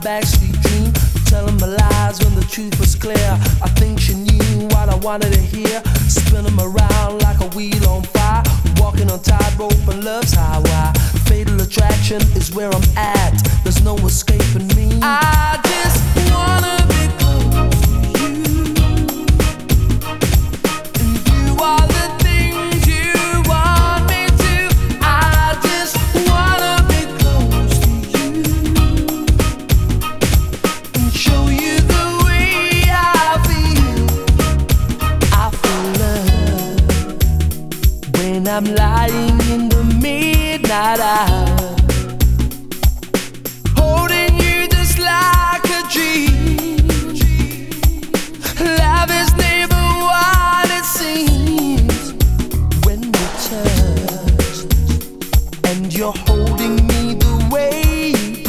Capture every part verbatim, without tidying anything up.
backstreet dream, telling my lies when the truth was clear. I think she knew what I wanted to hear, spinning me around like a wheel on fire, walking on tightrope and love's highway. Fatal attraction is where I'm at, there's no escaping me. I just wanna be close to you, and do all the things you want me to. I just wanna be close to you and show you the way I feel. I feel love when I'm lying in the midnight hour, holding you just like a dream. Love is never what it seems when we touch, and you're holding me the way you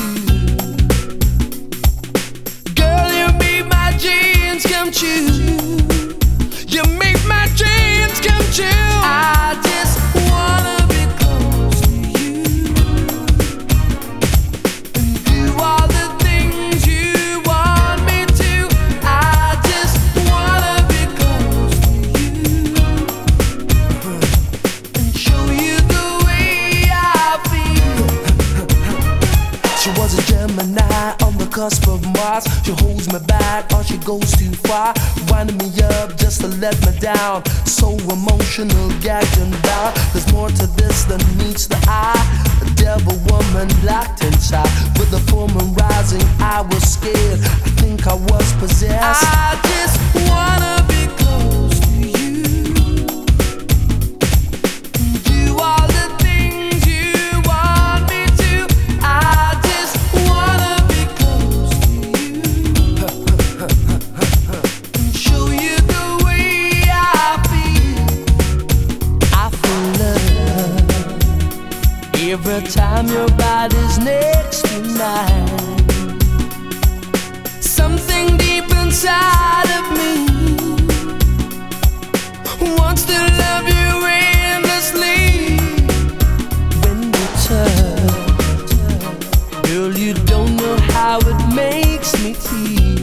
do. Girl, you make my dreams come true. You make my dreams come true. I just wanna be close to you and do all the things you want me to. I just wanna be close to you and show you the way I feel. She was a Gemini on the cusp of Mars. She holds me back or she goes too far, winding me up just to let me down. So emotional, gagged and bound. There's more to this than meets the eye. A devil woman locked inside, with the full moon rising, I was scared. I think I was possessed. I just wanna be close to you and do all the things you want me to. I just wanna be close to you and show you the way I feel. I feel love every time your body's next to mine. Something deep inside of me wants to love you endlessly. When we touch, girl, you don't know how it makes me feel.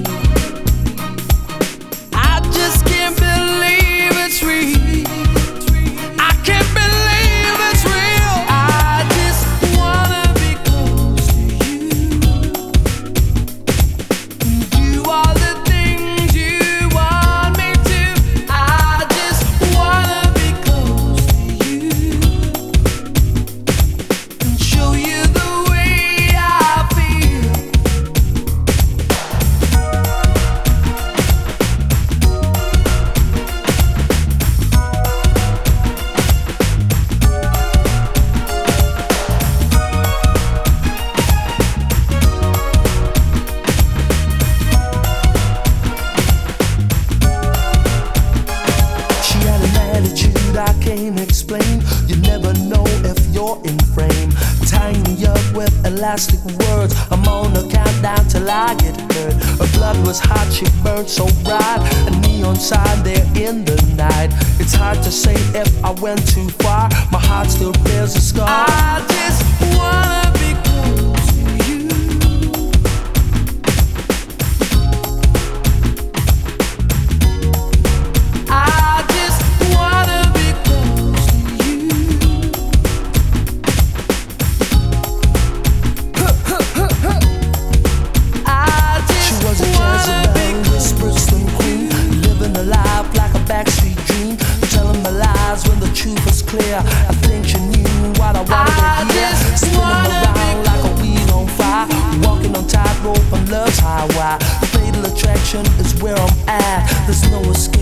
I just can't believe it's real. I can't believe it's real. I just wanna be close to you and do all the things you want me to. I just wanna be close to you and show you the way I feel. She had an attitude I can't explain. You never know if you're in frame. Tying me up with elastic words, I'm on a countdown till I get hurt. Her blood was hot, she burned so bright, a neon sign there in the night. It's hard to say if I went too far, my heart still bears a scar. I just wanna be close to you. I just wanna be close to you. I just she was a Jezebel, whisperston queen, living a life like a backstreet dream, telling my lies when the truth was clear. I think she knew what I wanted I to hear, just spinning wanna around like a wheel on fire, walking on tightrope on love's highway. Fatal attraction is where I'm at, there's no escape.